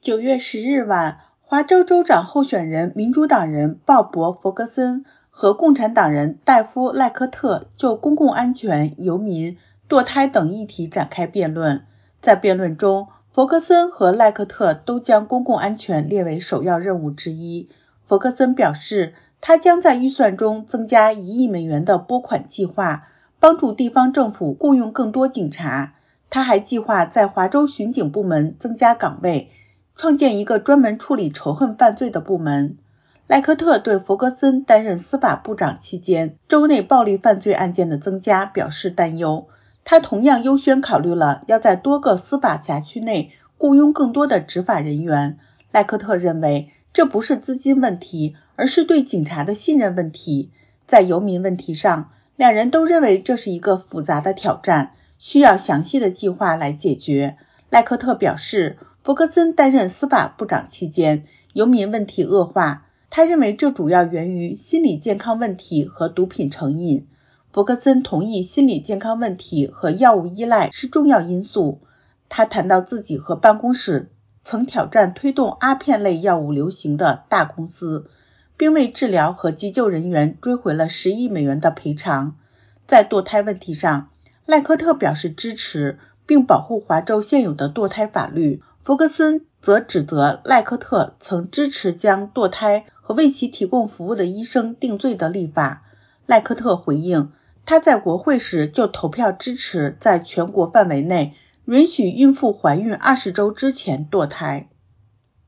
9月10日晚，华州州长候选人民主党人鲍勃·弗格森和共产党人戴夫·赖科特就公共安全、游民、堕胎等议题展开辩论。在辩论中，弗格森和赖科特都将公共安全列为首要任务之一。弗格森表示，他将在预算中增加1亿美元的拨款计划，帮助地方政府雇佣更多警察。他还计划在华州巡警部门增加岗位，创建一个专门处理仇恨犯罪的部门。赖科特对弗格森担任司法部长期间州内暴力犯罪案件的增加表示担忧。他同样优先考虑了要在多个司法辖区内雇佣更多的执法人员。赖科特认为这不是资金问题，而是对警察的信任问题。在游民问题上，两人都认为这是一个复杂的挑战，需要详细的计划来解决。赖科特表示，弗格森担任司法部长期间，游民问题恶化，他认为这主要源于心理健康问题和毒品成瘾。弗格森同意心理健康问题和药物依赖是重要因素。他谈到自己和办公室曾挑战推动阿片类药物流行的大公司，并为治疗和急救人员追回了10亿美元的赔偿。在堕胎问题上，赖科特表示支持并保护华州现有的堕胎法律。弗格森则指责赖科特曾支持将堕胎和为其提供服务的医生定罪的立法。赖科特回应，他在国会时就投票支持在全国范围内允许孕妇怀孕20周之前堕胎。